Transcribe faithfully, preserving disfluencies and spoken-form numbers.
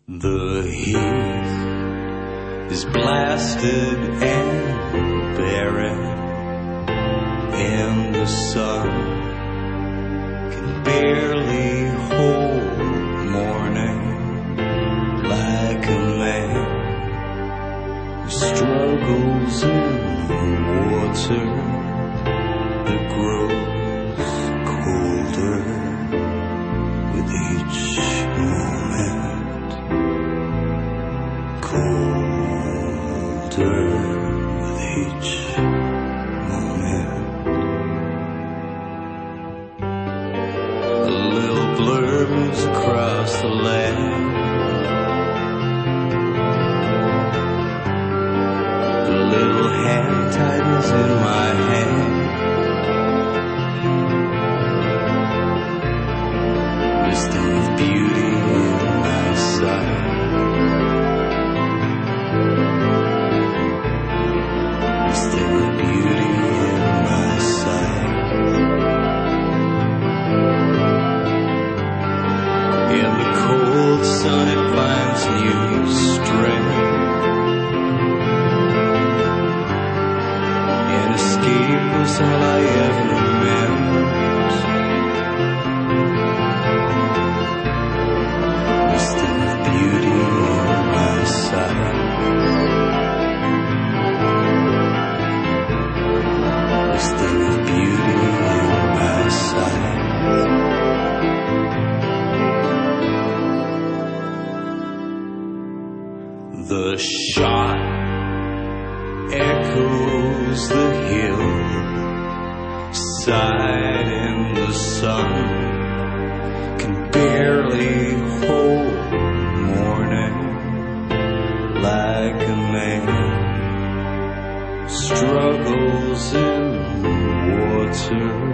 The heat is blasted and barren, and the sun can barely hold morning, like a man who struggles in water that grows colder with each moment. Colder with each moment. A little blur moves across the land. A little hand tightens in my hand. Misting with beauty in my sight. Sun, it finds new strength, and escape was all I ever meant. Misting with beauty in my sight. Misting with beauty in my sight. The shot echoes the hill side, and the sun can barely hold morning, like a man struggles in water